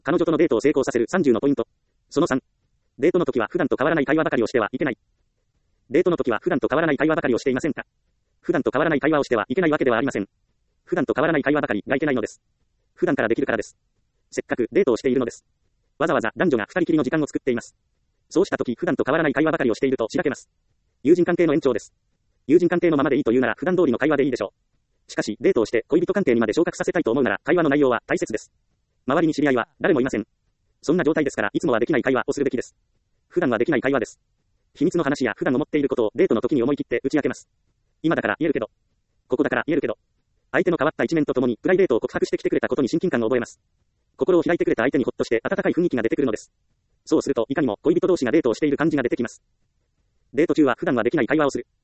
彼女とのデートを成功させる30のポイント。その3。デートの時は普段と変わらない会話ばかりをしてはいけない。デートの時は普段と変わらない会話ばかりをしていませんか？普段と変わらない会話をしてはいけないわけではありません。普段と変わらない会話ばかりがいけないのです。普段からできるからです。せっかくデートをしているのです。わざわざ男女が二人きりの時間を作っています。そうした時普段と変わらない会話ばかりをしているとしらけます。友人関係の延長です。友人関係のままでいいというなら普段通りの会話でいいでしょう。しかしデートをして恋人関係にまで昇格させたいと思うなら会話の内容は大切です。周りに知り合いは誰もいません。そんな状態ですからいつもはできない会話をするべきです。普段はできない会話です。秘密の話や普段思っていることをデートの時に思い切って打ち明けます。今だから言えるけど。ここだから言えるけど。相手の変わった一面とともにプライベートを告白してきてくれたことに親近感を覚えます。心を開いてくれた相手にほっとして温かい雰囲気が出てくるのです。そうするといかにも恋人同士がデートをしている感じが出てきます。デート中は普段はできない会話をする。